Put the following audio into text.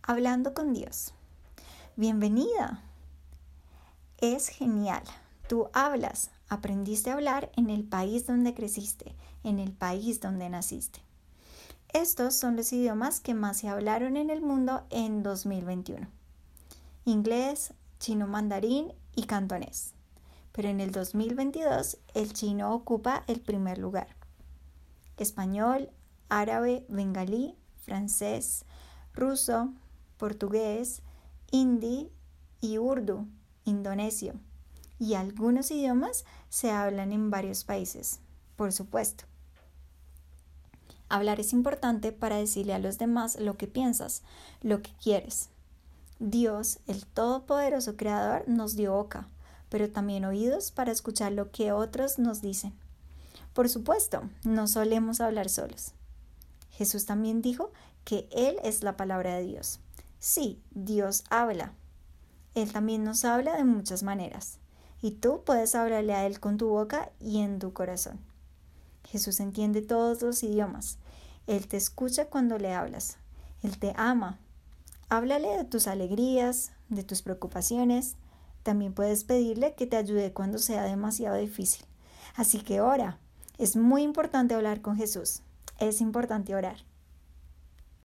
Hablando con Dios. Bienvenida. Es genial. Tú hablas, aprendiste a hablar en el país donde creciste, en el país donde naciste. Estos son los idiomas que más se hablaron en el mundo en 2021. Inglés, chino mandarín y cantonés. Pero en el 2022 el chino ocupa el primer lugar. Español, árabe, bengalí, francés, ruso, portugués, hindi y urdu, indonesio. Y algunos idiomas se hablan en varios países, por supuesto. Hablar es importante para decirle a los demás lo que piensas, lo que quieres. Dios, el Todopoderoso Creador, nos dio boca, pero también oídos para escuchar lo que otros nos dicen. Por supuesto, no solemos hablar solos. Jesús también dijo que Él es la palabra de Dios. Sí, Dios habla. Él también nos habla de muchas maneras. Y tú puedes hablarle a Él con tu boca y en tu corazón. Jesús entiende todos los idiomas. Él te escucha cuando le hablas. Él te ama. Háblale de tus alegrías, de tus preocupaciones. También puedes pedirle que te ayude cuando sea demasiado difícil. Así que ora. Es muy importante hablar con Jesús. Es importante orar.